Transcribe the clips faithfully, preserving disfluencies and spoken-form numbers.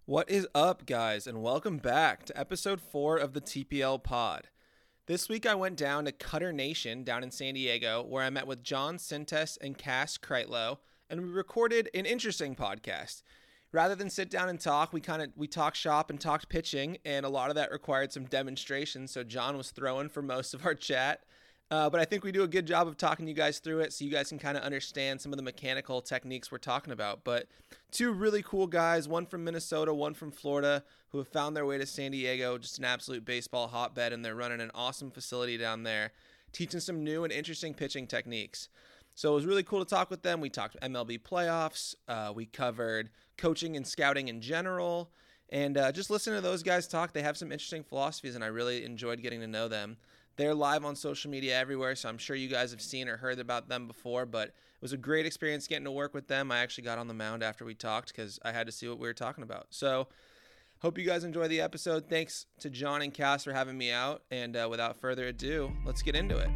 What is up, guys, and welcome back to episode four of the T P L pod. This week I went down to Cutter Nation down in San Diego, where I met with John Sintes and Cass Kreitlow, and we recorded an interesting podcast. Rather than sit down and talk, we kind of we talked shop and talked pitching, and a lot of that required some demonstration, so John was throwing for most of our chat. Uh, but I think we do a good job of talking you guys through it so you guys can kind of understand some of the mechanical techniques we're talking about. But two really cool guys, one from Minnesota, one from Florida, who have found their way to San Diego, just an absolute baseball hotbed, and they're running an awesome facility down there, teaching some new and interesting pitching techniques. So it was really cool to talk with them. We talked M L B playoffs. Uh, we covered coaching and scouting in general. And uh, just listening to those guys talk, they have some interesting philosophies, and I really enjoyed getting to know them. They're live on social media everywhere, so I'm sure you guys have seen or heard about them before, but it was a great experience getting to work with them. I actually got on the mound after we talked because I had to see what we were talking about. So hope you guys enjoy the episode. Thanks to John and Cass for having me out, and uh, without further ado, let's get into it.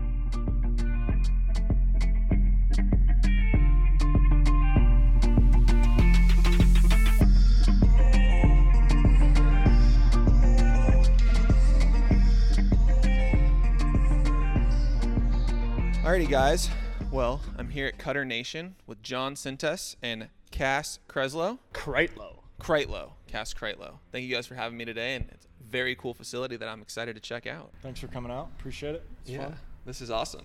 Alrighty, guys. Well, I'm here at Cutter Nation with John Sintes and Cass Kreitlow. Kreitlow. Kreitlow. Cass Kreitlow. Thank you guys for having me today, and it's a very cool facility that I'm excited to check out. Thanks for coming out. Appreciate it. It's yeah, fun. This is awesome.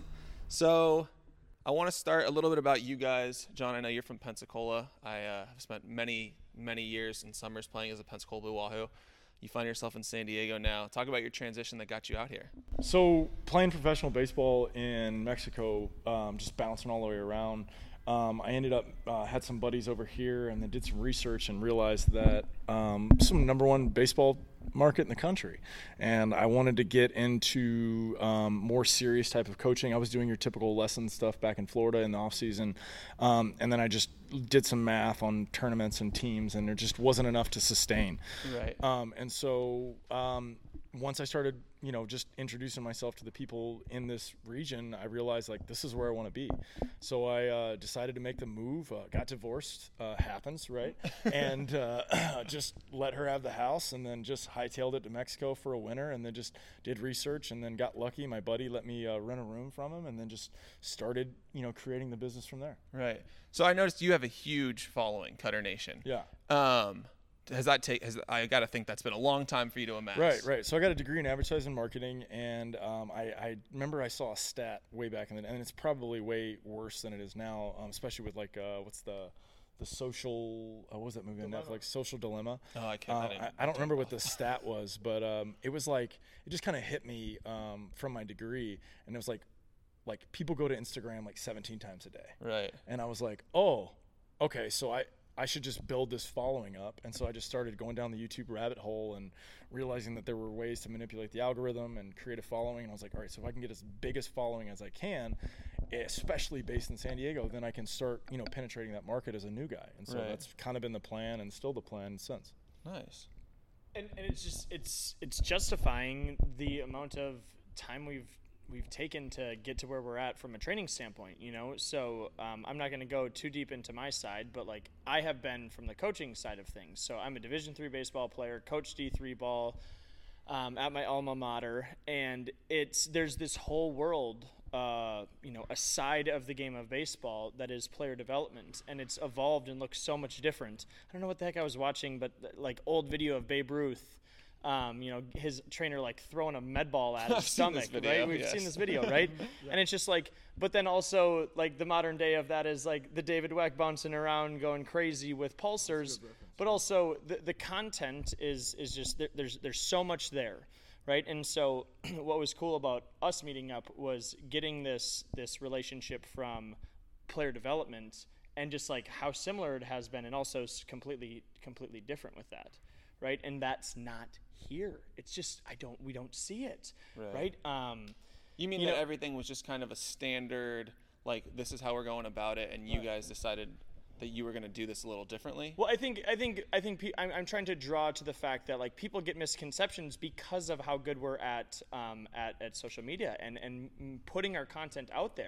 So I want to start a little bit about you guys. John, I know you're from Pensacola. I uh, have spent many, many years in summers playing as a Pensacola Blue Wahoo. You find yourself in San Diego now. Talk about your transition that got you out here. So playing professional baseball in Mexico, um, just bouncing all the way around, um, I ended up, uh, had some buddies over here and then did some research and realized that um, some number one baseball market in the country. And I wanted to get into um, more serious type of coaching. I was doing your typical lesson stuff back in Florida in the off season. Um, and then I just did some math on tournaments and teams, and there just wasn't enough to sustain. Right. Um, and so um, once I started, you know, just introducing myself to the people in this region, I realized, like, this is where I want to be. So I uh, decided to make the move, uh, got divorced, uh, happens, right? and uh, just let her have the house, and then just hightailed it to Mexico for a winter, and then just did research, and then got lucky. My buddy let me uh, rent a room from him, and then just started, you know, creating the business from there. Right. So I noticed you have a huge following, Cutter Nation. Yeah. Um, has that take? Has I got to think that's been a long time for you to amass. Right, right. So I got a degree in advertising and marketing, and um, I, I remember I saw a stat way back in the day, and it's probably way worse than it is now, um, especially with like uh, what's the the social uh, what was that movie on Netflix? Social Dilemma. Oh, I can't. Uh, I, didn't I, I don't remember what the stat was, but um, it was like it just kind of hit me um, from my degree, and it was like like people go to Instagram like seventeen times a day. Right. And I was like, oh, okay, so I. I should just build this following up. And so I just started going down the YouTube rabbit hole and realizing that there were ways to manipulate the algorithm and create a following. And I was like, all right, so if I can get as big as following as I can, especially based in San Diego, then I can start, you know, penetrating that market as a new guy. And so right. that's kind of been the plan and still the plan since. Nice. And, and it's just it's it's justifying the amount of time we've we've taken to get to where we're at from a training standpoint, you know. So um, I'm not going to go too deep into my side, but like I have been from the coaching side of things. So I'm a Division three baseball player, coach D three ball um, at my alma mater, and it's there's this whole world, uh, you know, a side of the game of baseball that is player development, and it's evolved and looks so much different. I don't know what the heck I was watching, but like old video of Babe Ruth. Um, you know, his trainer like throwing a med ball at his I've seen this stomach, video, right? We've yes. seen this video, right? yeah. And it's just like, but then also like the modern day of that is like the David Weck bouncing around going crazy with pulsars, but also the, the content is is just there, there's there's so much there, right? And so what was cool about us meeting up was getting this this relationship from player development and just like how similar it has been, and also completely completely different with that. Right, and that's not here. It's just I don't we don't see it. Right. right? Um, you mean you that know, everything was just kind of a standard, like this is how we're going about it, and you right. guys decided that you were going to do this a little differently? Well, I think I think I think pe- I'm, I'm trying to draw to the fact that like people get misconceptions because of how good we're at um, at at social media and and putting our content out there.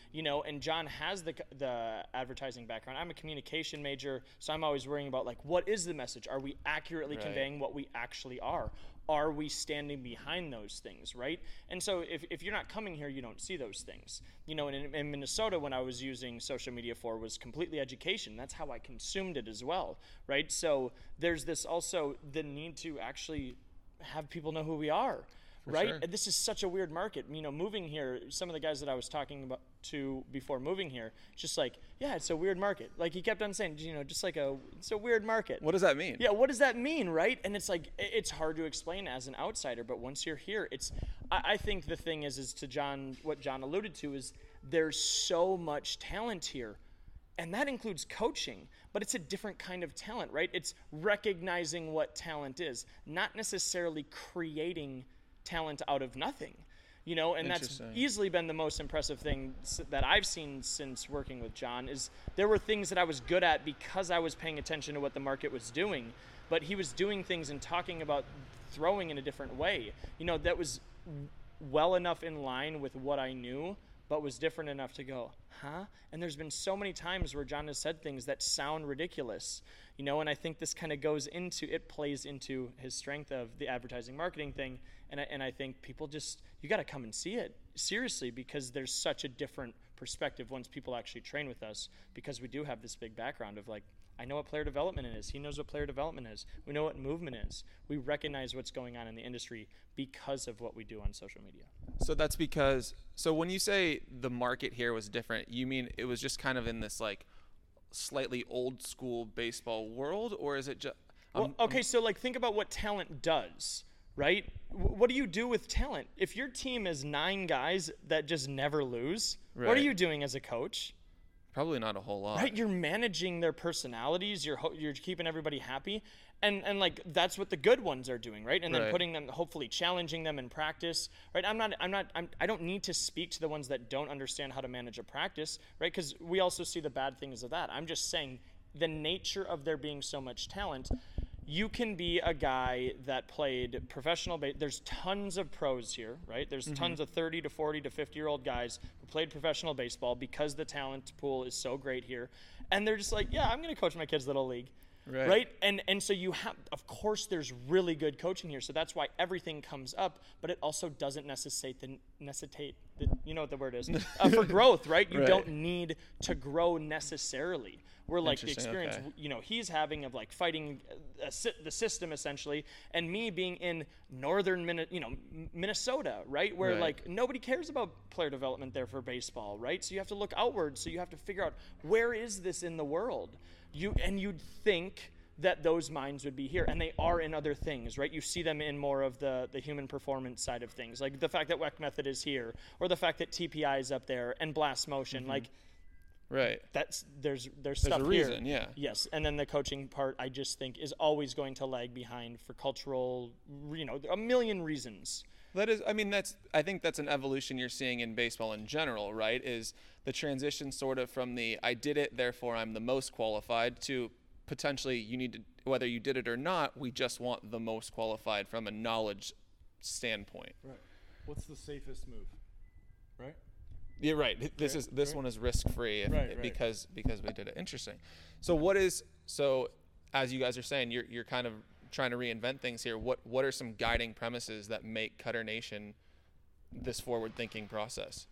you know, and John has the the advertising background. I'm a communication major, so I'm always worrying about, like, what is the message? Are we accurately Right. conveying what we actually are? Are we standing behind those things, right? And so if, if you're not coming here, you don't see those things. You know, and in, in Minnesota, when I was using social media for was completely education. That's how I consumed it as well, right? So there's this also the need to actually have people know who we are. Right? sure. And this is such a weird market. You know, moving here, some of the guys that I was talking about to before moving here, just like, yeah, it's a weird market. Like, he kept on saying, you know, just like a, it's a weird market. What does that mean? Yeah, what does that mean, right? And it's like, i- it's hard to explain as an outsider, but once you're here, it's, I, I think the thing is, is to John, what John alluded to is there's so much talent here. And that includes coaching, but it's a different kind of talent, right? It's recognizing what talent is, not necessarily creating talent out of nothing, you know, and that's Interesting. easily been the most impressive thing s- that I've seen since working with John is there were things that I was good at because I was paying attention to what the market was doing, but he was doing things and talking about throwing in a different way, you know, that was well enough in line with what I knew, but was different enough to go, huh? And there's been so many times where John has said things that sound ridiculous, you know, and I think this kind of goes into, it plays into his strength of the advertising marketing thing. And I, and I think people just, you got to come and see it seriously, because there's such a different perspective once people actually train with us, because we do have this big background of, like, I know what player development is. He knows what player development is. We know what movement is. We recognize what's going on in the industry because of what we do on social media. So that's because, so when you say the market here was different, you mean it was just kind of in this, like, slightly old school baseball world, or is it just, Well, okay, so, like, think about what talent does, right? W- What do you do with talent? If your team is nine guys that just never lose, what are Right. you doing as a coach? probably not a whole lot. Right, you're managing their personalities. You're ho- you're keeping everybody happy, and and like that's what the good ones are doing, right? And then Right. putting them, hopefully challenging them in practice, right? I'm not I'm not I'm, I don't need to speak to the ones that don't understand how to manage a practice, right? Because we also see the bad things of that. I'm just saying the nature of there being so much talent. You can be a guy that played professional base. There's tons of pros here, right? There's Mm-hmm. tons of thirty to forty to fifty year old guys who played professional baseball because the talent pool is so great here. And they're just like, yeah, I'm going to coach my kids' little league. Right. Right. And and so you have, of course, there's really good coaching here. So that's why everything comes up, but it also doesn't necessitate the necessitate the, you know what the word is uh, for growth, right? You Right. don't need to grow necessarily. We're like the Interesting, experience, okay. you know, he's having of like fighting a, si- the system essentially, and me being in northern, Min- you know, M- Minnesota, right, where Right. like nobody cares about player development there for baseball, right? So you have to look outward. So you have to figure out where is this in the world. You and you'd think that those minds would be here, and they are in other things, right? You see them in more of the the human performance side of things, like the fact that W E C Method is here, or the fact that T P I is up there, and Blast Motion, like. Right. That's there's there's There's stuff a here. reason, yeah. Yes, and then the coaching part, I just think, is always going to lag behind for cultural, you know, a million reasons. That is, I mean, that's, I think that's an evolution you're seeing in baseball in general, right? Is the transition sort of from the I did it, therefore I'm the most qualified, to potentially you need to, whether you did it or not, we just want the most qualified from a knowledge standpoint. Right. What's the safest move? Right? You're right. This Right, is this right. one is risk free Right, right. because because we did it. Interesting. So what is so as you guys are saying, you're you're kind of trying to reinvent things here. What what are some guiding premises that make Cutter Nation this forward thinking process?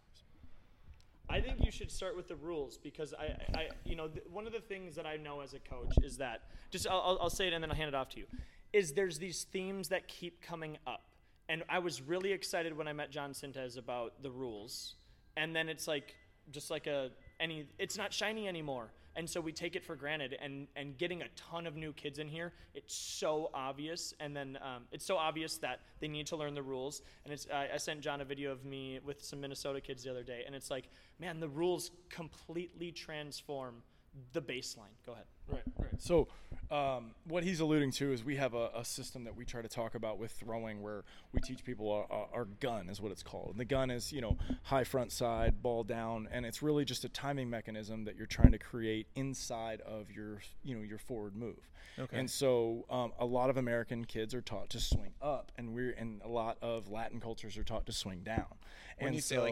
I think you should start with the rules because I, I you know, th- one of the things that I know as a coach is that just I'll, I'll- I'll say it and then I'll hand it off to you. Is there's these themes that keep coming up, and I was really excited when I met John Sintez about the rules, and then it's like just like a any it's not shiny anymore, and so we take it for granted. And and getting a ton of new kids in here, it's so obvious, and then um, it's so obvious that they need to learn the rules. And it's I, I sent John a video of me with some Minnesota kids the other day, and it's like, man, the rules completely transform the baseline. Go ahead. Right, right. So, um, what he's alluding to is we have a, a system that we try to talk about with throwing, where we teach people our, our, our gun is what it's called. And the gun is, you know, high front side, ball down, and it's really just a timing mechanism that you're trying to create inside of your, you know, your forward move. Okay. And so, um, a lot of American kids are taught to swing up, and we're and a lot of Latin cultures are taught to swing down. When and you say so, like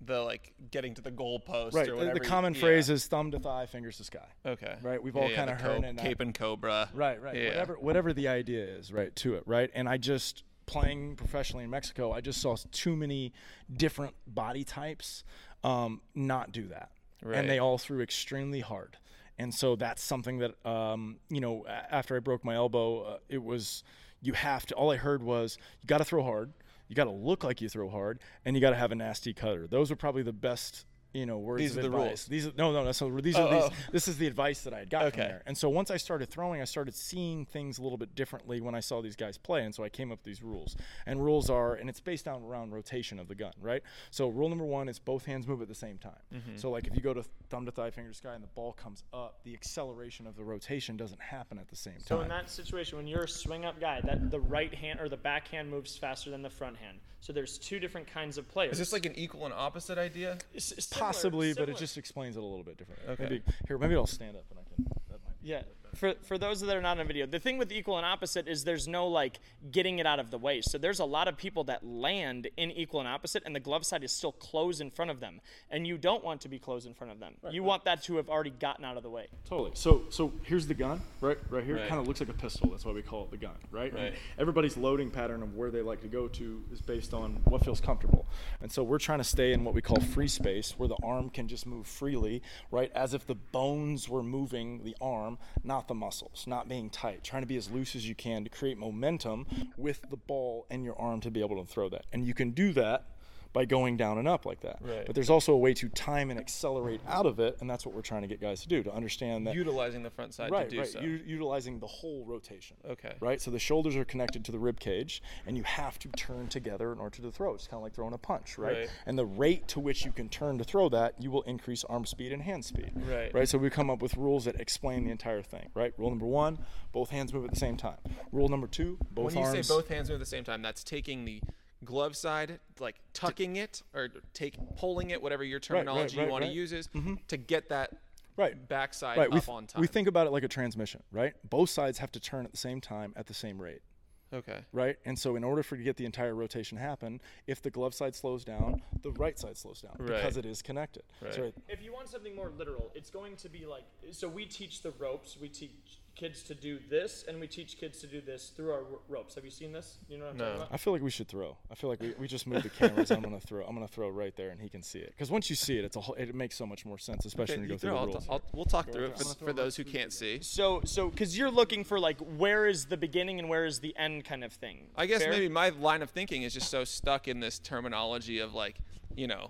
the like getting to the goal post Right. or The, whatever. the common yeah. phrase is thumb to thigh, fingers to sky. Okay. Right. We've Yeah, all yeah, kind the of heard co- it. Cape and Cobra. Right. Right. Yeah. Whatever. Whatever the idea is, right, to it. Right. And I just playing professionally in Mexico, I just saw too many different body types um, not do that, Right. and they all threw extremely hard. And so that's something that um, you know. a- After I broke my elbow, uh, it was you have to. All I heard was you got to throw hard. You got to look like you throw hard, and you got to have a nasty cutter. Those were probably the best, you know, words These of are the advice. rules. These are, no, no, no. So these Oh, are these. oh. This is the advice that I had got Okay. from there. And so once I started throwing, I started seeing things a little bit differently when I saw these guys play. And so I came up with these rules. And rules are, and it's based on around rotation of the gun, right? So rule number one is both hands move at the same time. Mm-hmm. So like if you go to thumb to thigh, finger to sky, and the ball comes up, the acceleration of the rotation doesn't happen at the same So time. in that situation, when you're a swing up guy, that the right hand or the back hand moves faster than the front hand. So there's two different kinds of players. Is this like an equal and opposite idea? S- similar- Possibly, but it similar. just explains it a little bit differently. Okay. Maybe, here, maybe I'll stand up and I can. That might be Yeah. For for those that are not on video, the thing with equal and opposite is there's no like getting it out of the way. So there's a lot of people that land in equal and opposite, and the glove side is still closed in front of them, and you don't want to be closed in front of them. You want that to have already gotten out of the way. Totally. So so here's the gun, right? Right here. Right. It kind of looks like a pistol. That's why we call it the gun, right? And Right. everybody's loading pattern of where they like to go to is based on what feels comfortable. And so we're trying to stay in what we call free space, where the arm can just move freely, right? As if the bones were moving the arm, not the muscles, not being tight. Trying to be as loose as you can to create momentum with the ball and your arm to be able to throw that. And you can do that by going down and up like that. Right. But there's also a way to time and accelerate out of it, and that's what we're trying to get guys to do, to understand that Utilizing the front side right, to do right. so. U- utilizing the whole rotation. Okay. Right. So the shoulders are connected to the rib cage, and you have to turn together in order to throw. It's kind of like throwing a punch, right? Right. And the rate to which you can turn to throw that, you will increase arm speed and hand speed. Right. Right. So we come up with rules that explain the entire thing. Right. Rule number one: both hands move at the same time. Rule number two: both When you arms. say both hands move at the same time, that's taking the glove side, like tucking it or take pulling it, whatever your terminology right, you want right. to use is, to get that Right. backside Right. up We, th- on time. we think about it like a transmission, right? Both sides have to turn at the same time at the same rate. Okay. Right? And so in order for you to get the entire rotation happen, if the glove side slows down, the right side slows down Right. because it is connected. Right. So If you want something more literal, it's going to be like, so we teach the ropes, we teach kids to do this, and we teach kids to do this through our ro- ropes. Have you seen this? You know what I'm No. talking about? I feel like we should throw. I feel like we, we just moved the cameras. I'm gonna throw. I'm gonna throw right there, and he can see it. Because once you see it, it's a whole, it makes so much more sense, especially Okay, when you you go through throw, the I'll, rules. I'll, we'll talk through it I'm for, gonna throw for my those who two can't see. So, so, because you're looking for like, where is the beginning and where is the end kind of thing. I guess Fair? maybe my line of thinking is just so stuck in this terminology of like, you know,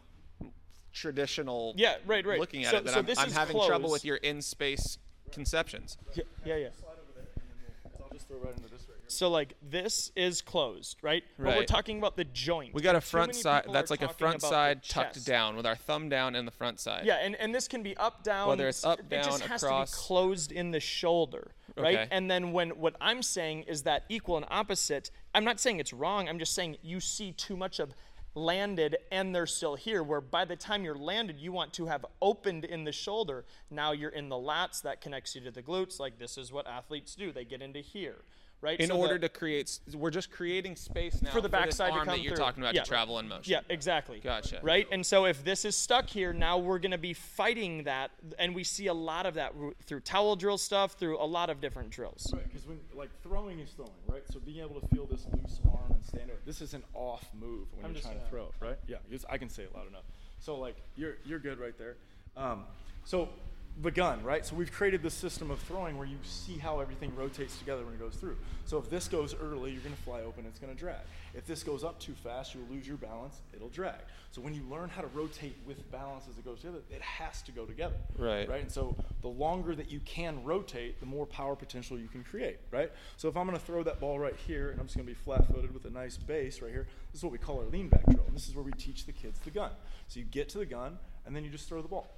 traditional Yeah, right, right. looking at So- it that so I'm, this I'm is having trouble closed. with your in-space conceptions. Yeah, yeah, yeah. I'll just throw right into this right here. So like this is closed, right? But we're Right. talking about the joint. We got a Too front many side. people That's are like a talking front about the side tucked chest. down with our thumb down and the front side. Yeah, and, and this can be up, down. Whether it's up, it down, just has across. to be closed in the shoulder, right? Okay. And then when what I'm saying is that equal and opposite. I'm not saying it's wrong. I'm just saying you see too much of landed and they're still here. Where by the time you're landed, you want to have opened in the shoulder. Now you're in the lats that connects you to the glutes. Like this is what athletes do. They get into here. Right? In So order the- to create, s- we're just creating space now For the this backside to arm come that you're through. talking about Yeah. to travel in motion. Yeah, exactly. Gotcha. Right? And so if this is stuck here, now we're going to be fighting that. And we see a lot of that r- through towel drill stuff, through a lot of different drills. Right, because when like throwing is throwing, right? So being able to feel this loose arm and stand up, this is an off move when I'm you're just trying to gonna- throw, right? Yeah, because I can say it loud enough. So like you're you're good right there. Um, so the gun, right? So we've created this system of throwing where you see how everything rotates together when it goes through. So if this goes early, you're going to fly open, it's going to drag. If this goes up too fast, you'll lose your balance, it'll drag. So when you learn how to rotate with balance as it goes together, it has to go together. Right. Right? And so the longer that you can rotate, the more power potential you can create, right? So if I'm going to throw that ball right here, and I'm just going to be flat-footed with a nice base right here, this is what we call our lean back drill. And this is where we teach the kids the gun. So you get to the gun, and then you just throw the ball.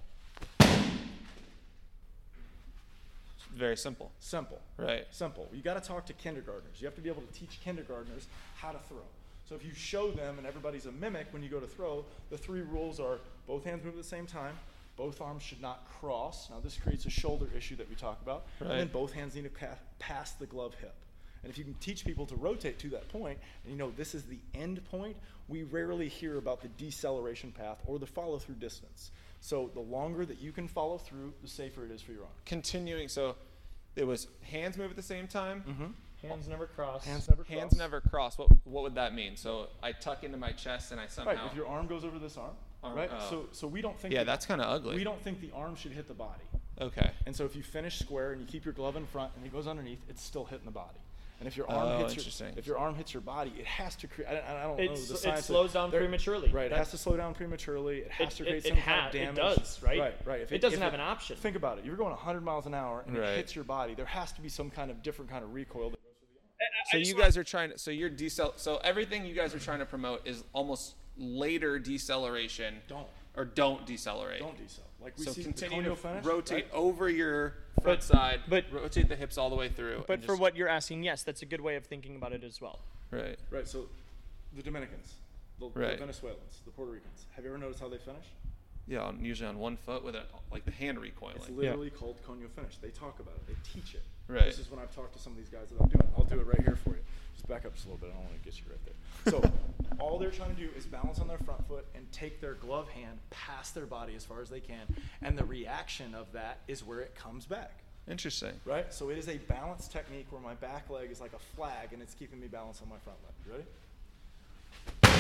Very simple. Simple. Right. Simple. You got to talk to kindergartners. You have to be able to teach kindergartners how to throw. So if you show them, and everybody's a mimic when you go to throw, the three rules are both hands move at the same time, both arms should not cross. Now this creates a shoulder issue that we talk about. And then Right. both hands need to ca- pass the glove hip. And if you can teach people to rotate to that point, and you know this is the end point, we rarely hear about the deceleration path or the follow-through distance. So the longer that you can follow through, the safer it is for your arm. Continuing, so it was hands move at the same time. Mm-hmm. Hands never cross. Hands never cross. Hands never cross. What what would that mean? So I tuck into my chest and I somehow. Right. If your arm goes over this arm, Arm- right? oh. So so we don't think. Yeah, the- that's kind of ugly. We don't think the arm should hit the body. Okay. And so if you finish square and you keep your glove in front and it goes underneath, it's still hitting the body. And if your arm Oh, hits your interesting. if your arm hits your body, it has to create. I, I don't know It's, the it science. slows down there- prematurely. Right. It That- has to slow down prematurely. It has It, to create it, some it, kind ha- of it damage. does, right? Right. Right. If it, doesn't if have an option. Think about it. You're going one hundred miles an hour and Right. it hits your body. There has to be some kind of different kind of recoil. That goes through the arm. I- I So just you wanna- guys are trying to. So you're decel. So everything you guys are trying to promote is almost later deceleration. Don't. Or don't decelerate. Don't decel. Like we So see continue the to conio finish, rotate right? over your front But- side, but- rotate the hips all the way through. But and for just- what you're asking, yes, that's a good way of thinking about it as well. Right. Right. So the Dominicans, the, Right. the Venezuelans, the Puerto Ricans. Have you ever noticed how they finish? Yeah, on, usually on one foot with a, like the hand recoiling. It's literally called conio finish. They talk about it. They teach it. Right. This is when I've talked to some of these guys about doing it. I'll do it right here for you. Just back up just a little bit. I don't want to get you right there. So all they're trying to do is balance on their front foot and take their glove hand past their body as far as they can. And the reaction of that is where it comes back. Interesting. Right? So it is a balance technique where my back leg is like a flag and it's keeping me balanced on my front leg. You ready?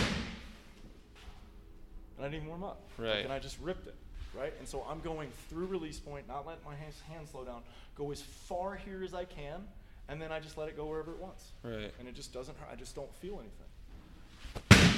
And I didn't even warm up. Right. And I just ripped it. Right? And so I'm going through release point, not letting my hands, hands slow down, go as far here as I can, and then I just let it go wherever it wants. Right. And it just doesn't hurt. I just don't feel anything.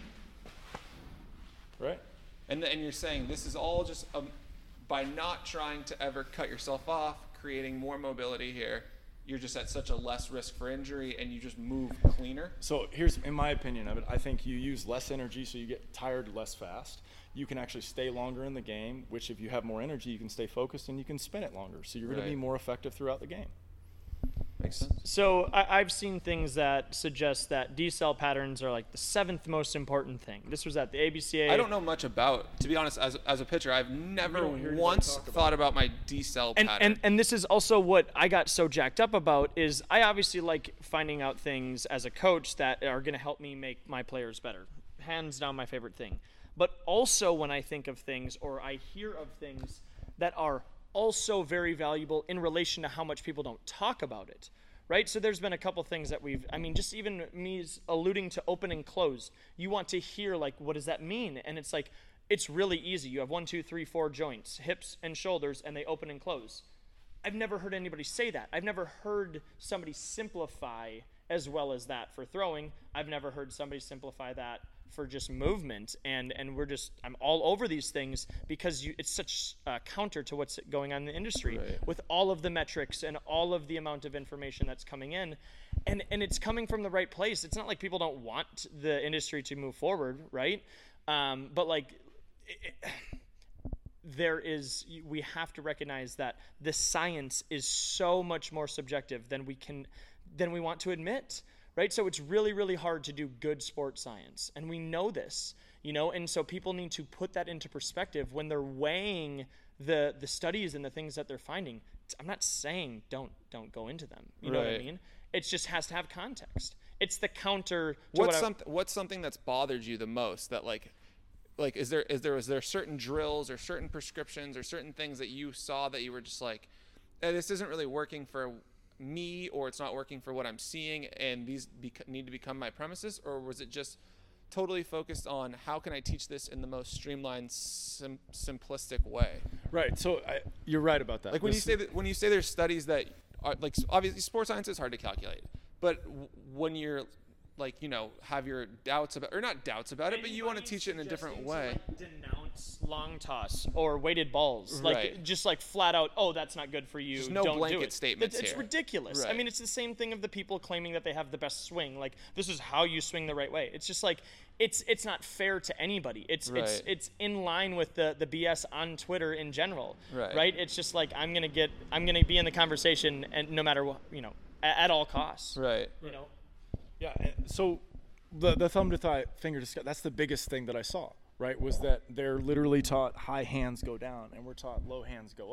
Right? And and you're saying this is all just um, by not trying to ever cut yourself off, creating more mobility here. You're just at such a less risk for injury, and you just move cleaner. So here's, in my opinion of it, I think you use less energy so you get tired less fast. You can actually stay longer in the game, which if you have more energy, you can stay focused and you can spin it longer. So you're going Right. to be more effective throughout the game. Makes sense. So I, I've seen things that suggest that decel patterns are like the seventh most important thing. This was at the A B C A. I don't know much about, to be honest, as, as a pitcher, I've never don't hear anybody once talk about thought about my decel and, pattern. and and this is also what I got so jacked up about is I obviously like finding out things as a coach that are going to help me make my players better. Hands down my favorite thing. But also when I think of things or I hear of things that are also very valuable in relation to how much people don't talk about it. Right? So there's been a couple things that we've, I mean, just even me alluding to open and close. You want to hear, like, what does that mean? And it's like, it's really easy. You have one, two, three, four joints, hips and shoulders, and they open and close. I've never heard anybody say that. I've never heard somebody simplify as well as that for throwing. I've never heard somebody simplify that for just movement. And and we're just, I'm all over these things because you, it's such uh, counter to what's going on in the industry Right. with all of the metrics and all of the amount of information that's coming in. And and it's coming from the right place. It's not like people don't want the industry to move forward, right? Um, but like, it, it, there is, we have to recognize that the science is so much more subjective than we can, than we want to admit, right? So it's really, really hard to do good sports science, and we know this, you know, and so people need to put that into perspective when they're weighing the the studies and the things that they're finding. I'm not saying don't don't go into them, you know what I Right. mean? It just has to have context. It's the counter to what's what I- something what's something that's bothered you the most that like like is there is there is there certain drills or certain prescriptions or certain things that you saw that you were just like, eh, this isn't really working for me, or it's not working for what I'm seeing, and these bec- need to become my premises? Or was it just totally focused on how can I teach this in the most streamlined, sim- simplistic way? Right. So I, you're right about that. Like when you This- say that, when you say there's studies that are like, obviously sports science is hard to calculate, but w- when you're like, you know, have your doubts about, or not doubts about it, but you want to teach it in a different way. To, like, denounce long toss or weighted balls, like Right. just like flat out, oh, that's not good for you. There's no don't blanket do it. statements It's, it's here. ridiculous. I Right. mean, it's the same thing of the people claiming that they have the best swing. Like this is how you swing the right way. It's just like it's it's not fair to anybody. It's it's Right. it's in line with the the B S on Twitter in general. Right. Right. It's just like I'm gonna get I'm gonna be in the conversation and no matter what, you know, at, at all costs. Right. You know. Yeah. and So the the thumb to thigh, finger to sky, that's the biggest thing that I saw. Right. Was that they're literally taught high hands go down and we're taught low hands go up.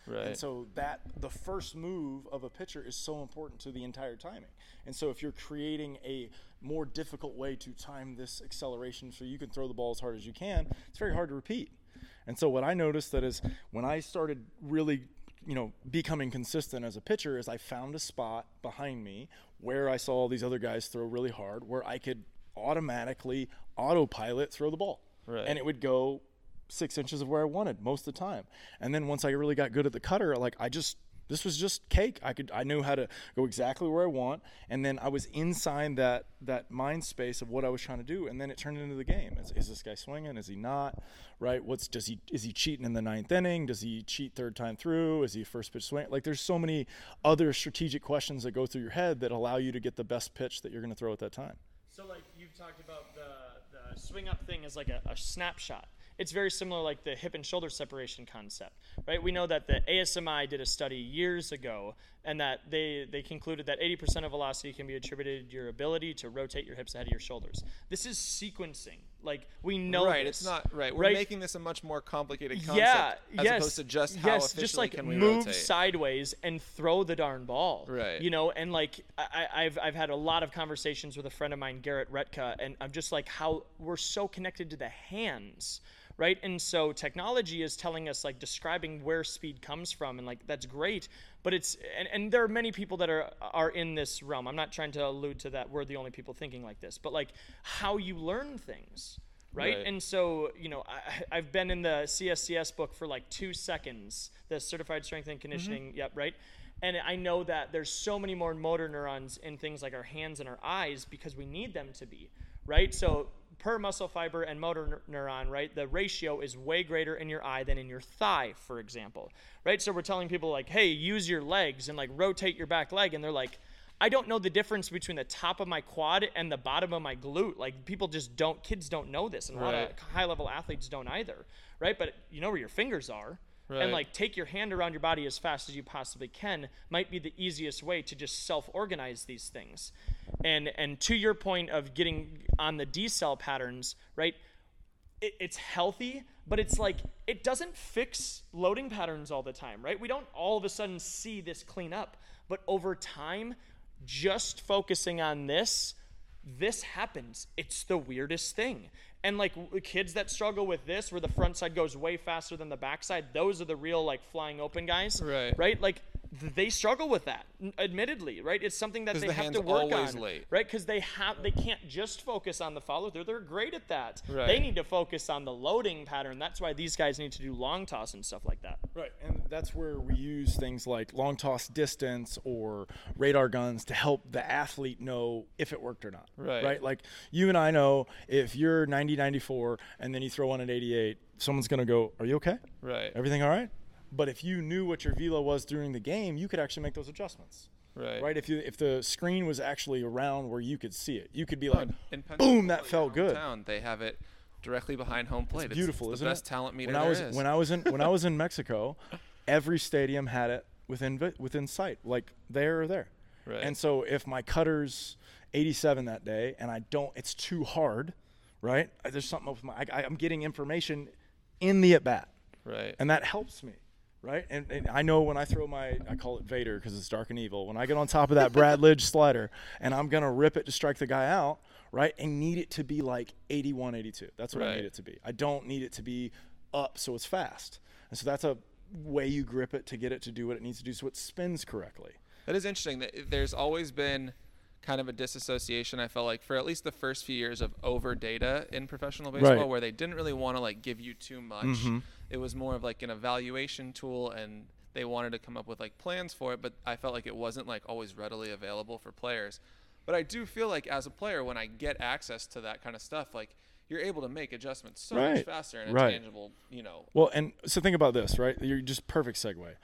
Right. And so that the first move of a pitcher is so important to the entire timing. And so if you're creating a more difficult way to time this acceleration so you can throw the ball as hard as you can, it's very hard to repeat. And so what I noticed that is when I started really, you know, becoming consistent as a pitcher is I found a spot behind me where I saw all these other guys throw really hard where I could automatically autopilot throw the ball. Right. And it would go six inches of where I wanted most of the time. And then once I really got good at the cutter, like I just, this was just cake. I could, I knew how to go exactly where I want. And then I was inside that, that mind space of what I was trying to do. And then it turned into the game. Is, is this guy swinging? Is he not? Right. What's, does he, is he cheating in the ninth inning? Does he cheat third time through? Is he a first pitch swing? Like there's so many other strategic questions that go through your head that allow you to get the best pitch that you're going to throw at that time. So like you've talked about the, the swing up thing as like a, a snapshot. It's very similar like the hip and shoulder separation concept, right? We know that the A S M I did a study years ago and that they, they concluded that eighty percent of velocity can be attributed to your ability to rotate your hips ahead of your shoulders. This is sequencing. Like we know Right, this, it's not right. We're right? making this a much more complicated concept yeah, as yes, opposed to just how yes, efficiently just like can we move rotate. sideways and throw the darn ball. Right. You know, and like I, I've I've had a lot of conversations with a friend of mine, Garrett Retka, and I'm just like how we're so connected to the hands. Right. And so technology is telling us like describing where speed comes from. And like that's great. But it's and, and there are many people that are are in this realm. I'm not trying to allude to that we're the only people thinking like this, but like how you learn things. Right? Right. And so, you know, I, I've been in the C S C S book for like two seconds, the Certified Strength and Conditioning. Mm-hmm. Yep. Right. And I know that there's so many more motor neurons in things like our hands and our eyes because we need them to be. Right. So per muscle fiber and motor neuron, right, the ratio is way greater in your eye than in your thigh, for example, right? So we're telling people like, hey, use your legs and like rotate your back leg. And they're like, I don't know the difference between the top of my quad and the bottom of my glute. Like people just don't, kids don't know this. And a lot Right. of high level athletes don't either, right? But you know where your fingers are. Right. And like take your hand around your body as fast as you possibly can might be the easiest way to just self-organize these things. And and to your point of getting on the decel patterns, right? It, it's healthy, but it's like it doesn't fix loading patterns all the time, right? We don't all of a sudden see this clean up, but over time, just focusing on this, this happens. It's the weirdest thing. And like w- kids that struggle with this, where the front side goes way faster than the back side, those are the real like flying open guys, Right. Right? Like th- they struggle with that, n- admittedly, right? It's something that 'Cause they the have hand's to work always on, late. right? Because they have, they can't just focus on the follow through. They're great at that. Right. They need to focus on the loading pattern. That's why these guys need to do long toss and stuff like that. Right, and that's where we use things like long toss distance or radar guns to help the athlete know if it worked or not. Right. Right, like you and I know if you're ninety ninety-four and then you throw one at eighty-eight, someone's going to go, are you okay? Right. Everything all right? But if you knew what your velo was during the game, you could actually make those adjustments. Right. Right, if you if the screen was actually around where you could see it, you could be Oh, like, in boom, that Pensacola, felt your good. hometown, They have it directly behind home plate. It's beautiful, it's isn't the it? best talent meter when I there was is. when I was in when I was in Mexico, every stadium had it within vi- within sight, like there or there. Right. And so if my cutter's eighty-seven that day and I don't, it's too hard, right? There's something up with my. I, I'm getting information in the at bat, Right. and that helps me. Right, and, and I know when I throw my, I call it Vader because it's dark and evil. When I get on top of that Brad Lidge slider and I'm gonna rip it to strike the guy out, right, and need it to be like eighty-one, eighty-two. That's what I Right. need it to be. I don't need it to be up so it's fast. And so that's a way you grip it to get it to do what it needs to do so it spins correctly. That is interesting. That there's always been kind of a disassociation, I felt like, for at least the first few years of over data in professional baseball, Right. where they didn't really want to like give you too much. Mm-hmm. It was more of like an evaluation tool, and they wanted to come up with like plans for it, but I felt like it wasn't like always readily available for players. But I do feel like as a player, when I get access to that kind of stuff, like you're able to make adjustments so much Right. faster in a Right. tangible, you know. Well, and so think about this, right? You're just perfect segue.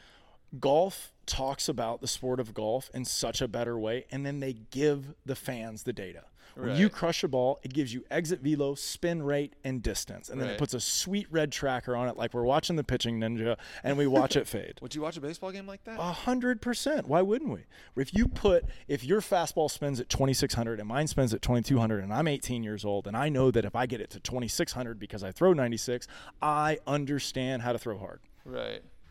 Golf talks about the sport of golf in such a better way, and then they give the fans the data. When you Right. crush a ball, it gives you exit velo, spin rate, and distance. And then Right. it puts a sweet red tracker on it like we're watching the pitching ninja, and we watch it fade. Would you watch a baseball game like that? A hundred percent. Why wouldn't we? If you put, if your fastball spins at twenty-six hundred and mine spins at twenty-two hundred, and I'm eighteen years old, and I know that if I get it to twenty-six hundred because I throw ninety-six, I understand how to throw hard. Right.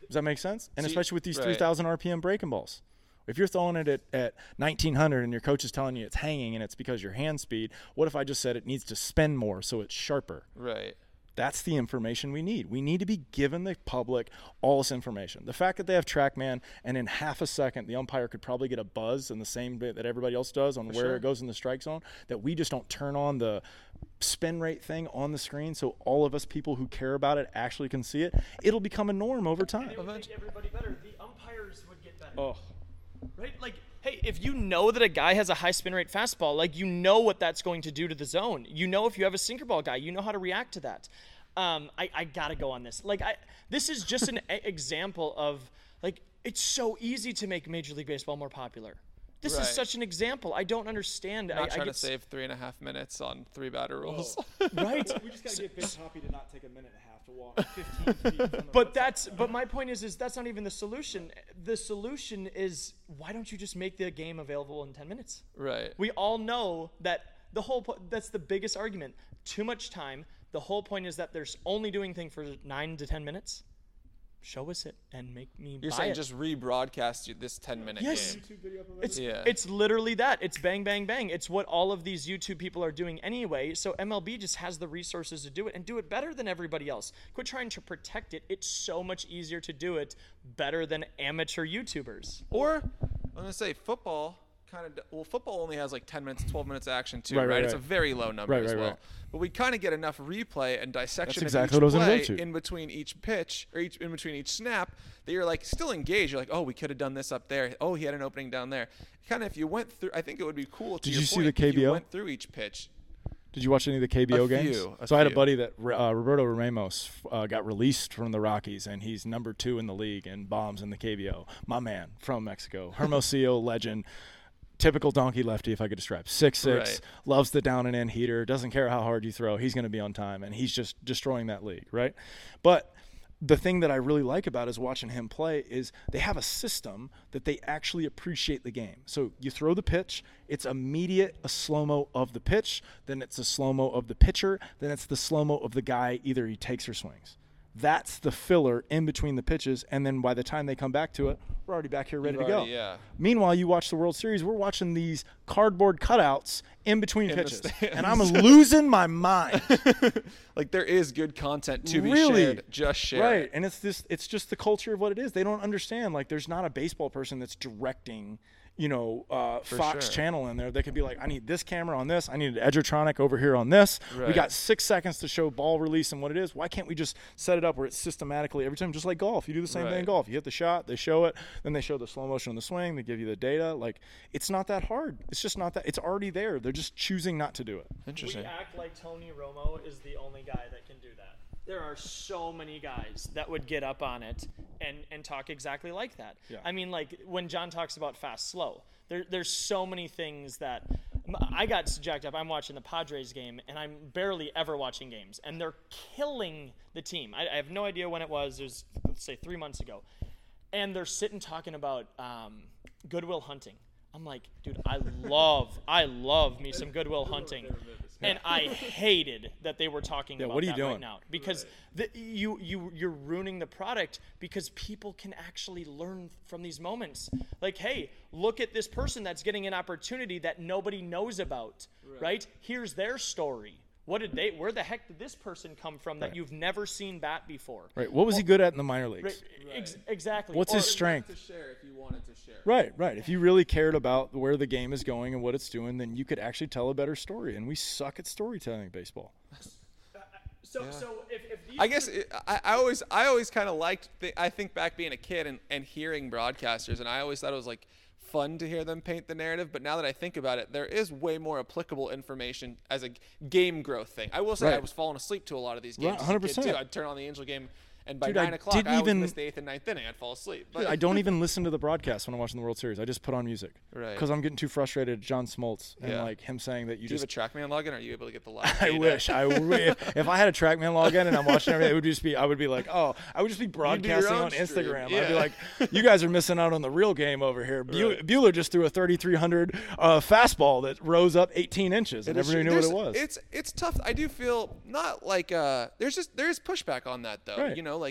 Does that make sense? And See, especially with these right. three thousand R P M breaking balls. If you're throwing it at, at nineteen hundred and your coach is telling you it's hanging and it's because your hand speed, what if I just said it needs to spin more so it's sharper? Right. That's the information we need. We need to be giving the public all this information. The fact that they have TrackMan and in half a second the umpire could probably get a buzz in the same bit that everybody else does on For where sure. it goes in the strike zone, that we just don't turn on the spin rate thing on the screen so all of us people who care about it actually can see it, it'll become a norm over time. It would make everybody better. The umpires would get better. Oh. Right? Like, hey, if you know that a guy has a high spin rate fastball, like, you know what that's going to do to the zone. You know, if you have a sinker ball guy, you know how to react to that. Um, I, I gotta go on this. Like, I, this is just an a- example of, like, it's so easy to make Major League Baseball more popular. This Right. is such an example. I don't understand. Not I, trying I to get save three and a half minutes on three batter rules. right. We just got to get Big Poppy to not take a minute and a half to walk fifteen feet from the But that's but my point is is that's not even the solution. The solution is, why don't you just make the game available in ten minutes? Right. We all know that the whole po- that's the biggest argument. Too much time. The whole point is that there's only doing thing for nine to ten minutes. Show us it and make me You're buy saying it. just rebroadcast you this ten minute Yes. game. It's Yeah. it's literally that. It's bang bang bang. It's what all of these YouTube people are doing anyway. So M L B just has the resources to do it and do it better than everybody else. Quit trying to protect it. It's so much easier to do it better than amateur YouTubers. Or I'm gonna say football kind of well, football only has like ten minutes, twelve minutes of action too, Right, right? right, It's a right. very low number Right, as right, well. right. But we kind of get enough replay and dissection That's of exactly each what I was gonna play go to. in between each pitch or each in between each snap that you're like still engaged. You're like, oh, we could have done this up there. Oh, he had an opening down there. Kind of if you went through, I think it would be cool. To Did your you see point, the if you K B O? went through each pitch. Did you watch any of the K B O A games? few, a so I had a few. buddy that uh, Roberto Ramos uh, got released from the Rockies, and he's number two in the league in bombs in the K B O. My man from Mexico, Hermosillo legend, typical donkey lefty. If I could describe, six six, Right. loves the down and in heater. Doesn't care how hard you throw. He's going to be on time, and he's just destroying that league, right? But the thing that I really like about is watching him play is they have a system that they actually appreciate the game. So you throw the pitch, it's immediate a slow-mo of the pitch, then it's a slow-mo of the pitcher, then it's the slow-mo of the guy either he takes or swings. That's the filler in between the pitches, and then by the time they come back to it, we're already back here ready You've to go. already- yeah. Meanwhile, you watch the World Series, we're watching these cardboard cutouts in between In the pitches, stands. and I'm losing my mind. Like there is good content to be Really? shared. Just share. Right, it. and it's this it's just the culture of what it is. They don't understand, like, there's not a baseball person that's directing, you know, uh, Fox sure. channel in there. They could be like, I need this camera on this, I need an Edgertronic over here on this. We Right. got six seconds to show ball release and what it is. Why can't we just set it up where it's systematically every time, just like golf? You do the same thing in Right. golf. You hit the shot, they show it, then they show the slow motion on the swing, they give you the data. Like, it's not that hard. It's just not that. It's already there. They're just choosing not to do it. Interesting. We act like Tony Romo is the only guy that can do that. There are so many guys that would get up on it and, and talk exactly like that. Yeah. I mean, like when John talks about fast, slow, there, there's so many things that I got jacked up. I'm watching the Padres game, and I'm barely ever watching games, and they're killing the team. I, I have no idea when it was. It was, let's say, three months ago. And they're sitting talking about um, Goodwill Hunting. I'm like, dude, I love, I love me some Goodwill Hunting, and I hated that they were talking Yeah, about what are you that doing? right now because the, you you you're ruining the product because people can actually learn from these moments. Like, hey, look at this person that's getting an opportunity that nobody knows about, right? Here's their story. What did they? Where the heck did this person come from that Right. you've never seen bat before? Right. What was he good at in the minor leagues? Right, ex- exactly. What's Or- his strength? To share if you wanted to share. Right, right. If you really cared about where the game is going and what it's doing, then you could actually tell a better story. And we suck at storytelling in baseball. So, so if, if these I guess it, I, I always I always kind of liked th- I think back being a kid and, and hearing broadcasters, and I always thought it was like fun to hear them paint the narrative. But now that I think about it, there is way more applicable information as a g- game growth thing. I will say I Right. was falling asleep to a lot of these Right, games. as a one hundred kid, percent. too. I'd turn on the Angel game, and by Dude, I nine o'clock didn't I always even- missed the eighth and ninth inning. I'd fall asleep. But I don't even listen to the broadcast when I'm watching the World Series. I just put on music. Right. Because I'm getting too frustrated at John Smoltz and Yeah. like him saying that you Do you just have a TrackMan login? Or are you able to get the live? I data? wish I w- if, if I had a TrackMan login and I'm watching everything, it would just be I would be like, oh, I would just be broadcasting own on stream, Instagram. I'd yeah. be like, you guys are missing out on the real game over here. Bu- Bueller just threw a thirty-three hundred uh, fastball that rose up eighteen inches, and It is everybody true. knew what it There's- was. It's it's tough. I do feel not like uh there's just there is pushback on that though. Right. You know, like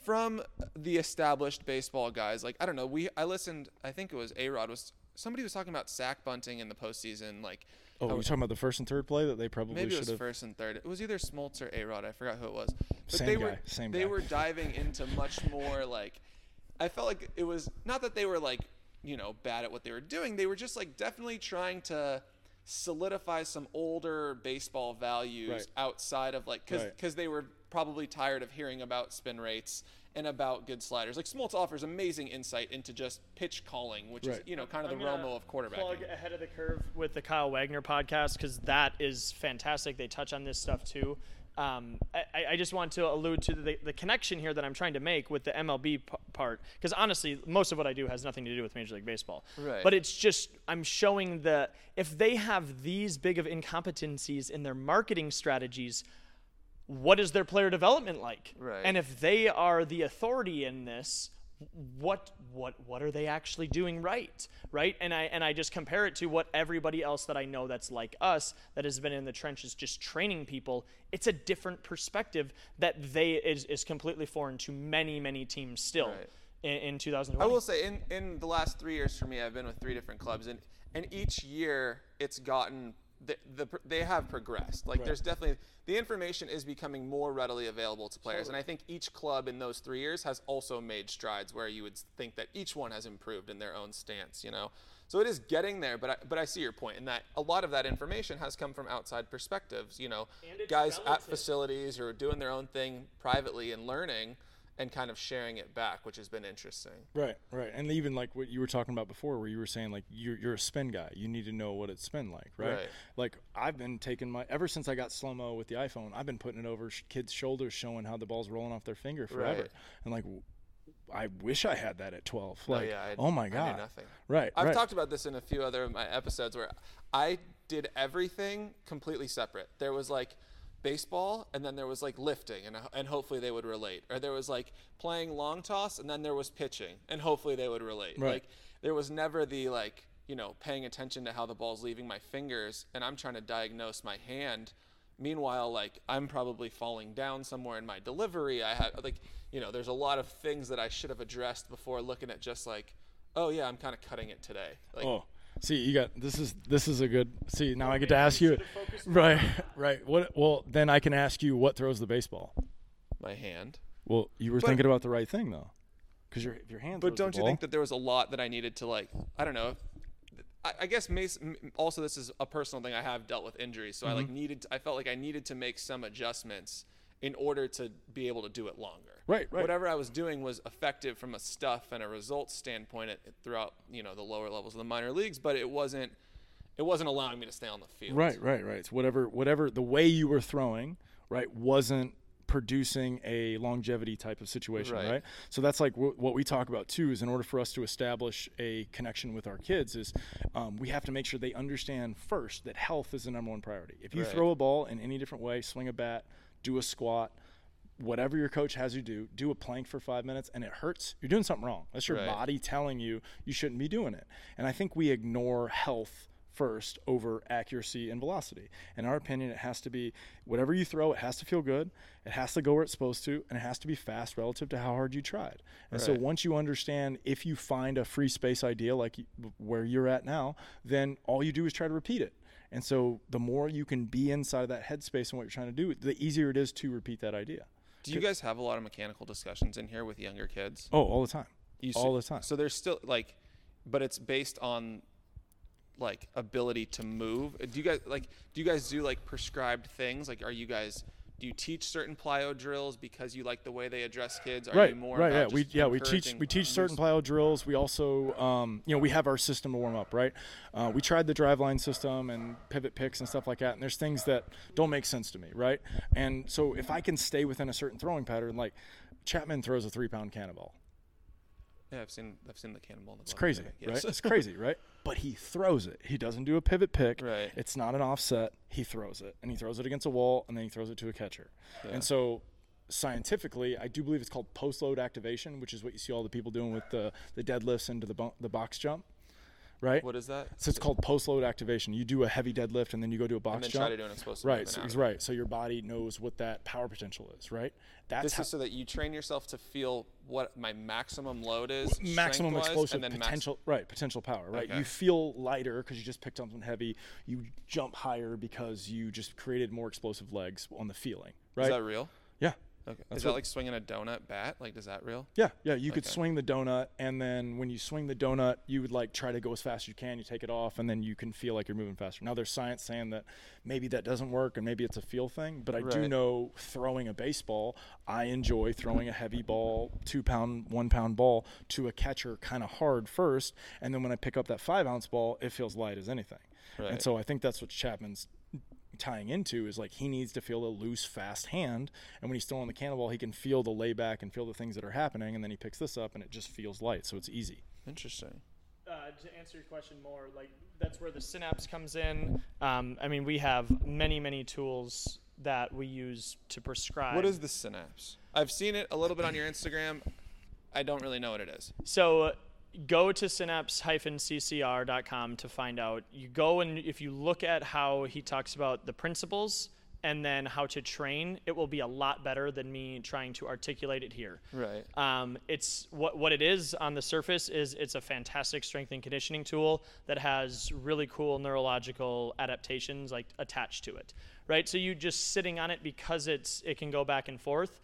from the established baseball guys, like, I don't know, we I listened, I think it was A-Rod, was somebody was talking about sack bunting in the postseason, like. Oh, you're talking about the first and third play that they probably should have. Maybe it was first and third. It was either Smoltz or A-Rod. I forgot who it was. But Same they guy, were, same They guy. were diving into much more, like, I felt like it was not that they were, like, you know, bad at what they were doing. They were just, like, definitely trying to solidify some older baseball values Right. outside of, like, because Right. because they were probably tired of hearing about spin rates and about good sliders. Like, Smoltz offers amazing insight into just pitch calling, which is, Right. you know, kind of I'm the gonna realm of quarterbacking. Plug ahead of the curve with the Kyle Wagner podcast because that is fantastic. They touch on this stuff too. Um, I, I just want to allude to the, the connection here that I'm trying to make with the M L B p- part because honestly, most of what I do has nothing to do with Major League Baseball. Right. But it's just I'm showing the if they have these big of incompetencies in their marketing strategies, what is their player development like? Right. And if they are the authority in this, what what what are they actually doing right? Right? And I and I just compare it to what everybody else that I know that's like us that has been in the trenches just training people. It's a different perspective that they is, is completely foreign to many, many teams still Right. in, in two thousand I twenty. will say, in, in the last three years for me, I've been with three different clubs, and, and each year it's gotten the, the they have progressed. Like Right. there's definitely the information is becoming more readily available to players, and I think each club in those three years has also made strides where you would think that each one has improved in their own stance. You know, so it is getting there. But I, but I see your point in that a lot of that information has come from outside perspectives. You know, And it's guys at relative. facilities or doing their own thing privately and learning. And kind of sharing it back, which has been interesting. Right, right. And even like what you were talking about before where you were saying like you're, you're a spin guy. You need to know what it's spin like, right? Right. Like I've been taking my – ever since I got slow-mo with the iPhone, I've been putting it over sh- kids' shoulders showing how the ball's rolling off their finger forever. Right. And like w- I wish I had that at twelve. Oh, Like, yeah, I- oh my I knew God. nothing. Right, I've right. talked about this in a few other of my episodes where I did everything completely separate. There was like baseball, and then there was like lifting, and and hopefully they would relate. Or there was like playing long toss, and then there was pitching, and hopefully they would relate. Right. Like there was never the like you know paying attention to how the ball's leaving my fingers, and I'm trying to diagnose my hand. Meanwhile, like I'm probably falling down somewhere in my delivery. I have like you know there's a lot of things that I should have addressed before looking at just like, oh yeah, I'm kind of cutting it today. Like, Oh, see, you got this is this is a good. See, now I get to ask you, right, right. What? Well, then I can ask you what throws the baseball. my hand. Well, you were But- thinking about the right thing though, because your if your hand. But throws the don't you ball- think that there was a lot that I needed to like? I don't know. I, I guess Mace, m- also this is a personal thing. I have dealt with injuries, so I Mm-hmm. like needed. To, I felt like I needed to make some adjustments in order to be able to do it longer. Right, right. Whatever I was doing was effective from a stuff and a results standpoint at, throughout you know the lower levels of the minor leagues, but it wasn't. It wasn't allowing me to stay on the field. Right, right, right. So whatever, whatever the way you were throwing, right, wasn't producing a longevity type of situation, Right. right? So that's like w- what we talk about too. Is in order for us to establish a connection with our kids, is um, we have to make sure they understand first that health is the number one priority. If you Right. throw a ball in any different way, swing a bat, do a squat, whatever your coach has you do, do a plank for five minutes and it hurts, you're doing something wrong. That's your Right. body telling you you shouldn't be doing it. And I think we ignore health first over accuracy and velocity. In our opinion, it has to be whatever you throw, it has to feel good, it has to go where it's supposed to, and it has to be fast relative to how hard you tried. And so Right. once you understand, if you find a free space idea like y- where you're at now, then all you do is try to repeat it. And so the more you can be inside of that headspace and what you're trying to do, the easier it is to repeat that idea. Do you guys have a lot of mechanical discussions in here with younger kids? Oh, all the time. You all see- the time. So there's still like, but it's based on like ability to move. Do you guys like? Do you guys do like prescribed things? Like, are you guys? Do you teach certain plyo drills because you like the way they address kids? Are right, you more right, about yeah. We just yeah we teach encouraging we teach certain loose- plyo drills. We also um, you know we have our system to warm up, right? Uh, we tried the drive line system and pivot picks and stuff like that, and there's things that don't make sense to me, right? And so if I can stay within a certain throwing pattern, like Chapman throws a three pound cannonball. Yeah, I've seen I've seen the cannonball. In the It's ball, crazy, yes. right? It's crazy, right? But he throws it. He doesn't do a pivot pick. Right. It's not an offset. He throws it, and he throws it against a wall, and then he throws it to a catcher. Yeah. And so, scientifically, I do believe it's called post-load activation, which is what you see all the people doing with the the deadlifts into the bu- the box jump, right? What is that? So it's called post-load activation. You do a heavy deadlift and then you go do a box and then jump. try to do an explosive Right, movement so, out of it. right. So your body knows what that power potential is, right? That's This how, is so that you train yourself to feel what my maximum load is, maximum strength-wise, explosive and then max- potential, right? Potential power, right? Okay. You feel lighter because you just picked up something heavy. You jump higher because you just created more explosive legs on the feeling, right? Is that real? Yeah. Okay. That's Is that what- like swinging a donut bat? Like, is that real? Yeah, yeah. You could Okay. swing the donut, and then when you swing the donut, you would like try to go as fast as you can. You take it off, and then you can feel like you're moving faster. Now, there's science saying that maybe that doesn't work, and maybe it's a feel thing. But I do Right. know throwing a baseball, I enjoy throwing a heavy ball, two pound, one pound ball to a catcher kind of hard first, and then when I pick up that five ounce ball, it feels light as anything. Right. And so I think that's what Chapman's tying into is like he needs to feel a loose, fast hand, and when he's throwing the cannonball, he can feel the layback and feel the things that are happening, and then he picks this up, and it just feels light, so it's easy. Interesting. Uh, to answer your question more, like that's where the Synapse comes in. Um, I mean, we have many, many tools that we use to prescribe. What is the Synapse? I've seen it a little bit on your Instagram. I don't really know what it is. So go to synapse dash c c r dot com to find out. You go and if you look at how he talks about the principles and then how to train, it will be a lot better than me trying to articulate it here. Right. Um, it's what what it is on the surface is it's a fantastic strength and conditioning tool that has really cool neurological adaptations like attached to it, right? So you just sitting on it because it's it can go back and forth.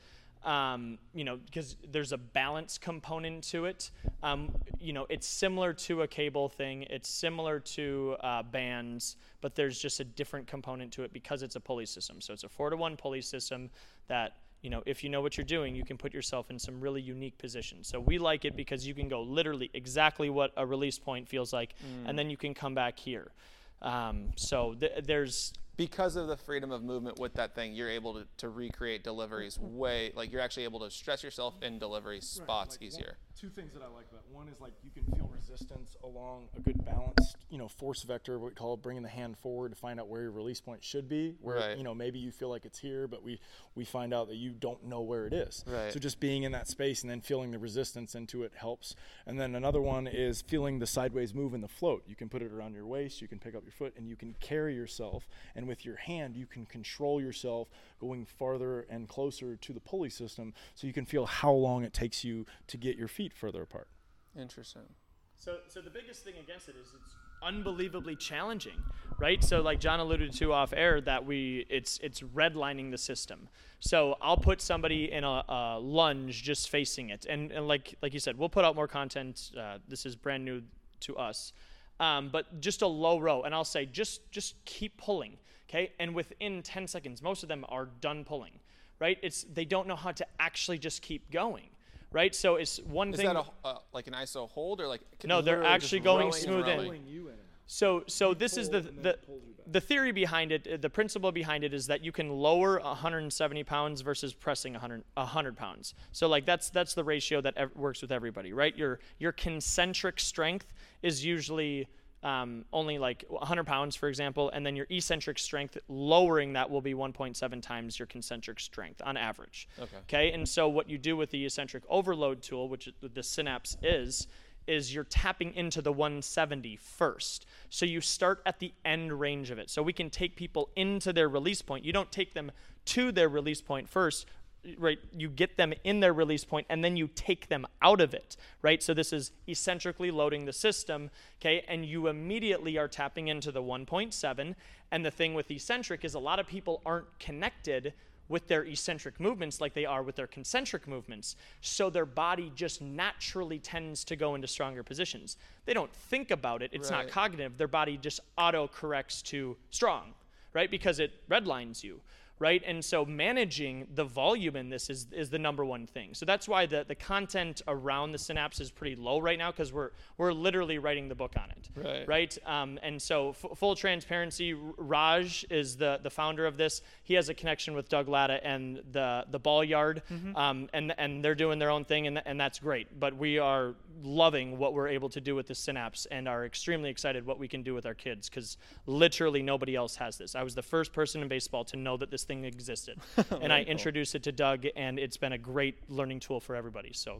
Um, you know, because there's a balance component to it. Um, you know, it's similar to a cable thing. It's similar to uh, bands, but there's just a different component to it because it's a pulley system. So it's a four to one pulley system that, you know, if you know what you're doing, you can put yourself in some really unique positions. So we like it because you can go literally exactly what a release point feels like, mm. and then you can come back here. Um, so th- there's... Because of the freedom of movement with that thing, you're able to, to recreate deliveries way, like you're actually able to stretch yourself in delivery spots Right, like easier. One, two things that I like about one is like you can feel resistance along a good balanced, you know, force vector, what we call bringing the hand forward to find out where your release point should be. Where Right. you know maybe you feel like it's here, but we we find out that you don't know where it is. Right. So just being in that space and then feeling the resistance into it helps. And then another one is feeling the sideways move in the float. You can put it around your waist, you can pick up your foot, and you can carry yourself. And with your hand, you can control yourself going farther and closer to the pulley system, so you can feel how long it takes you to get your feet further apart. Interesting. So, so the biggest thing against it is it's unbelievably challenging, right? So, like John alluded to off air, that we it's it's redlining the system. So I'll put somebody in a, a lunge just facing it, and, and like like you said, we'll put out more content. Uh, this is brand new to us, um, but just a low row, and I'll say just just keep pulling, okay? And within ten seconds, most of them are done pulling, right? It's they don't know how to actually just keep going. Right, so it's one Is thing. that a, uh, like an I S O hold or like? No, they're literally actually just going rowing smooth and in. rowing? So, so this is the pull and then the, it pulls you back. the theory behind it. The principle behind it is that you can lower one hundred seventy pounds versus pressing one hundred, one hundred pounds. So, like that's that's the ratio that ev- works with everybody, right? Your your concentric strength is usually um, only like one hundred pounds, for example, and then your eccentric strength, lowering that will be one point seven times your concentric strength on average. Okay. Okay, and so what you do with the eccentric overload tool, which the Synapse is, is you're tapping into the one seventy first. So you start at the end range of it. So we can take people into their release point. You don't take them to their release point first, right? You get them in their release point and then you take them out of it, right? So this is eccentrically loading the system, okay? And you immediately are tapping into the one point seven. And the thing with eccentric is a lot of people aren't connected with their eccentric movements like they are with their concentric movements. So their body just naturally tends to go into stronger positions. They don't think about it. It's Right. not cognitive. Their body just auto-corrects to strong, right? Because it redlines you, right? And so managing the volume in this is, is the number one thing. So that's why the, the content around the Synapse is pretty low right now, because we're we're literally writing the book on it, Right. right? Um, and so f- full transparency, Raj is the, the founder of this. He has a connection with Doug Latta and the the Ball Yard, Mm-hmm. um, and and they're doing their own thing, and and that's great. But we are loving what we're able to do with the Synapse, and are extremely excited what we can do with our kids, because literally nobody else has this. I was the first person in baseball to know that this thing existed, and I cool. introduced it to Doug, and it's been a great learning tool for everybody. So.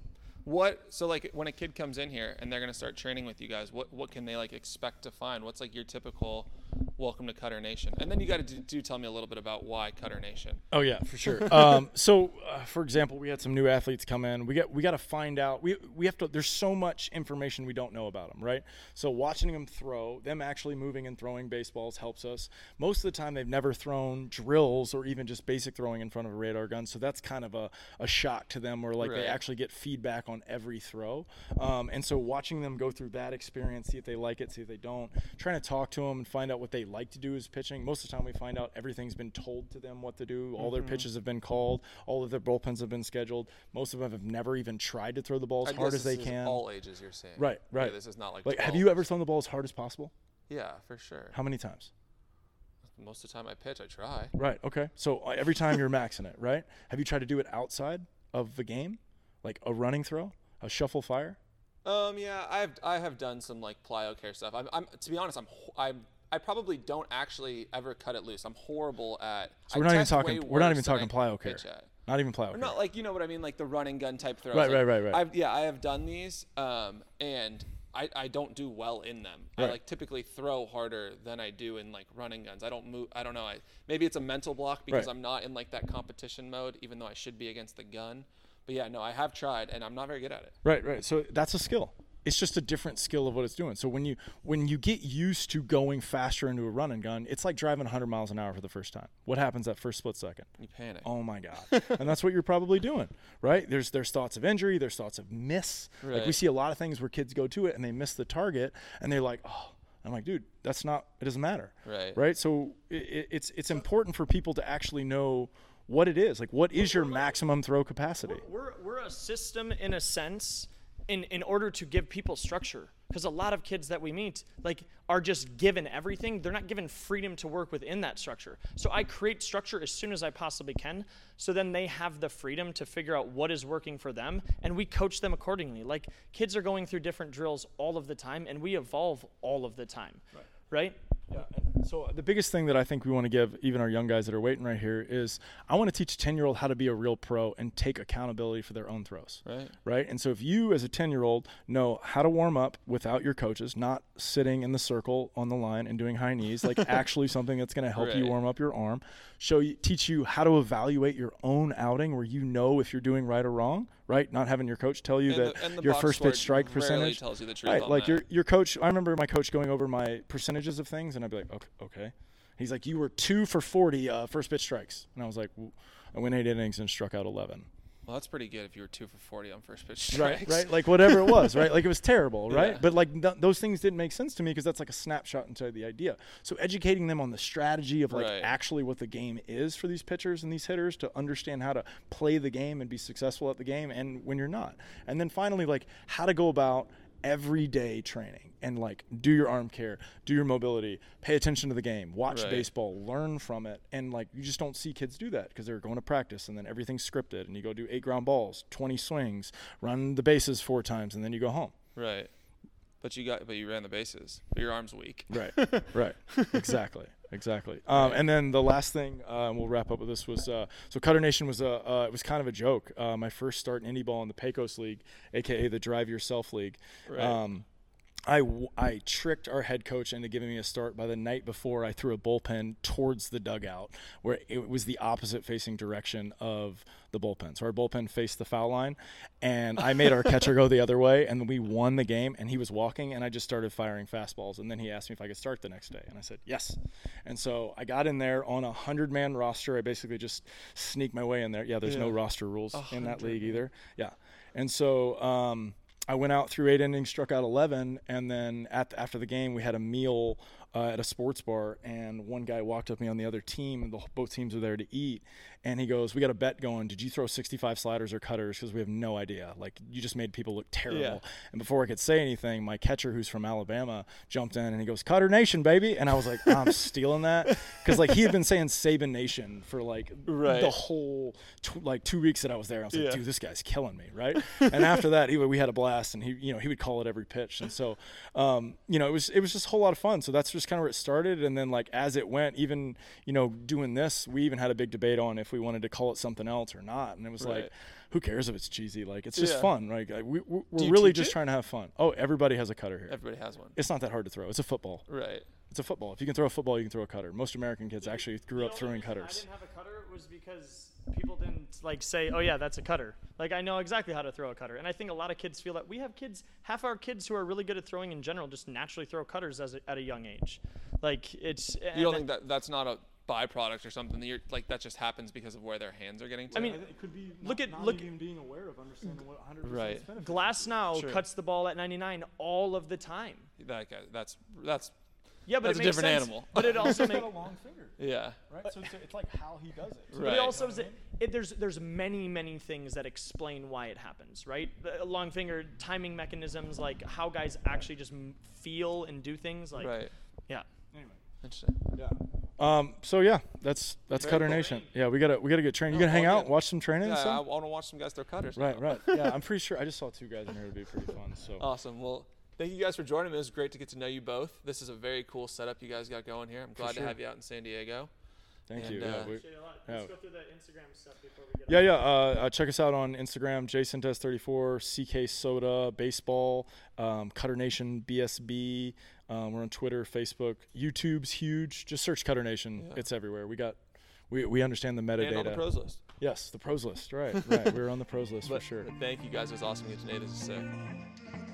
What so like when a kid comes in here and they're gonna start training with you guys, what what can they like expect to find? What's like your typical welcome to Cutter Nation? And then you got to do, do tell me a little bit about why Cutter Nation. Oh yeah, for sure. um, so uh, for example, we had some new athletes come in. We got we got to find out. We we have to. There's so much information we don't know about them, right? So watching them throw, them actually moving and throwing baseballs helps us. Most of the time, they've never thrown drills or even just basic throwing in front of a radar gun, so that's kind of a, a shock to them. Where like Right. they actually get feedback on every throw, um, and so watching them go through that experience, see if they like it, see if they don't, trying to talk to them and find out what they like to do as pitching. Most of the time, we find out everything's been told to them what to do. All their pitches have been called. All of their bullpens have been scheduled. Most of them have never even tried to throw the ball as I hard guess as they this is can. all ages, you're saying. Right, right. Yeah, this is not like Like, have twelve. you ever thrown the ball as hard as possible? Yeah, for sure. How many times? Most of the time I pitch, I try. Right. Okay. So uh, every time you're maxing it, right? Have you tried to do it outside of the game, like a running throw, a shuffle fire? Um, yeah, I've I have done some like plyo care stuff. I'm, I'm to be honest, I'm ho- I'm I probably don't actually ever cut it loose. I'm horrible at. So we're I not even test talking. way We're not worse even than I talking plyo care. pitch at. Not even plyo care. Not like you know what I mean, like the running gun type throws. Right, Like, right, right, right. I've, yeah, I have done these, um, and I, I don't do well in them. I Right. like typically throw harder than I do in like running guns. I don't move. I don't know. I maybe it's a mental block because Right. I'm not in like that competition mode, even though I should be against the gun. But yeah, no, I have tried, and I'm not very good at it. Right, right. So that's a skill. It's just a different skill of what it's doing. So when you when you get used to going faster into a run and gun, it's like driving one hundred miles an hour for the first time. What happens that first split second? You panic. Oh my God. And that's what you're probably doing, right? There's there's thoughts of injury, there's thoughts of miss. Like we Right. see a lot of things where kids go to it and they miss the target and they're like, oh, I'm like, dude, that's not, it doesn't matter. Right. Right. So it, it's it's important for people to actually know what it is. Like, what is your maximum throw capacity? We're, we're a system in a sense in, in order to give people structure. Because a lot of kids that we meet like are just given everything. They're not given freedom to work within that structure. So I create structure as soon as I possibly can. So then they have the freedom to figure out what is working for them. And we coach them accordingly. Like kids are going through different drills all of the time. And we evolve all of the time. Right? right? Yeah. And so the biggest thing that I think we want to give even our young guys that are waiting right here is I want to teach a ten-year-old how to be a real pro and take accountability for their own throws. Right. Right. And so if you as a ten-year-old know how to warm up without your coaches, not sitting in the circle on the line and doing high knees, like actually something that's going to help Right. you warm up your arm, show you, teach you how to evaluate your own outing where you know if you're doing right or wrong, right? Not having your coach tell you And that the- and the your box first score pitch strike rarely percentage. tells you the truth Right. on Like that. your your coach, I remember my coach going over my percentages of things and I'd be like, okay, okay. He's like, you were two for forty uh, first pitch strikes. And I was like, "W- I went eight innings and struck out eleven. Well, that's pretty good if you were two for forty on first pitch Right, strikes. right, like whatever it was, right? Like it was terrible, right? Yeah. But like th- those things didn't make sense to me because that's like a snapshot into the idea. So educating them on the strategy of like Right. actually what the game is for these pitchers and these hitters to understand how to play the game and be successful at the game and when you're not. And then finally, like how to go about everyday training and like do your arm care, do your mobility, pay attention to the game, watch Right. baseball, learn from it. And like you just don't see kids do that because they're going to practice and then everything's scripted and you go do eight ground balls, twenty swings, run the bases four times and then you go home. Right. But you got, but you ran the bases. But your arm's weak. Right. Right. Exactly. Exactly. Um, Right. and then the last thing, uh, and we'll wrap up with this was uh, so Cutter Nation was a uh, it was kind of a joke. Uh, my first start in indie ball in the Pecos League, aka the Drive Yourself League. Right. Um, I, w- I tricked our head coach into giving me a start by the night before I threw a bullpen towards the dugout where it was the opposite facing direction of the bullpen. So our bullpen faced the foul line and I made our catcher go the other way and we won the game and he was walking and I just started firing fastballs and then he asked me if I could start the next day and I said yes. And so I got in there on a hundred man roster. I basically just sneaked my way in there. Yeah, there's no Yeah. roster rules A in that hundred, league either. Yeah. And so um I went out through eight innings, struck out eleven, and then at the, after the game, we had a meal uh, at a sports bar, and one guy walked up to me on the other team, and the, both teams were there to eat, and he goes, we got a bet going. Did you throw sixty-five sliders or cutters? Because we have no idea. Like, you just made people look terrible. Yeah. And before I could say anything, my catcher, who's from Alabama, jumped in, and he goes, Cutter Nation, baby. And I was like, I'm stealing that. Because, like, he had been saying Saban Nation for, like, Right. the whole, tw- like, two weeks that I was there. I was like, Yeah. dude, this guy's killing me, right? And after that, he, we had a blast, and he, you know, he would call it every pitch. And so, um, you know, it was it was just a whole lot of fun. So that's just just kind of where it started. And then like as it went, even, you know, doing this, we even had a big debate on if we wanted to call it something else or not. And it was Right. like, who cares if it's cheesy? Like, it's just Yeah. fun. Like, we, we're Do you really teach just it? trying to have fun. Oh, everybody has a cutter here. Everybody has one. It's not that hard to throw. It's a football. Right. It's a football. If you can throw a football, you can throw a cutter. Most American kids actually grew up The only throwing reason cutters. I didn't have a cutter was because people didn't like say, "Oh yeah, that's a cutter." Like I know exactly how to throw a cutter, and I think a lot of kids feel that. We have kids, half our kids who are really good at throwing in general, just naturally throw cutters as a, at a young age. Like it's. You don't think that that's not a byproduct or something that you're like that just happens because of where their hands are getting to? I mean, it could be Look at- look- even being aware of understanding what one hundred percent Right. is benefit. Glass now Sure. cuts the ball at ninety-nine all of the time. that guy, that's that's Yeah, but That's it a makes different sense. animal. But it also He's makes. got a long finger, yeah. right? So it's, it's like how he does it. Right. But it also is it, it, there's there's many many things that explain why it happens, right? The long finger timing mechanisms, like how guys actually just m- feel and do things, like Right. yeah. Anyway. Interesting. Yeah. Um. So yeah, that's that's Very Cutter cool. Nation. Yeah, we gotta we gotta get trained. You Oh, gonna hang well, out, yeah. watch some training Yeah, and I stuff? want to watch some guys throw cutters. Right, now. right. Yeah, I'm pretty sure I just saw two guys in here. It'd be pretty fun. So Awesome. Well, thank you guys for joining me. It was great to get to know you both. This is a very cool setup you guys got going here. I'm glad sure. to have you out in San Diego. thank And, you. uh, Yeah, we, Appreciate it a lot. yeah. Let's go through the Instagram stuff before we get. yeah, yeah. Uh, uh, check us out on Instagram, J Cintes thirty-four, C K Soda, Baseball, um, Cutter Nation, B S B. Um, we're on Twitter, Facebook, YouTube's huge. Just search Cutter Nation. Yeah. It's everywhere. We got, we we understand the And on metadata. the pros list. Yes, the pros list. Right, right. We're on the pros list But for sure. thank you guys. It was awesome to get to know you. This is sick.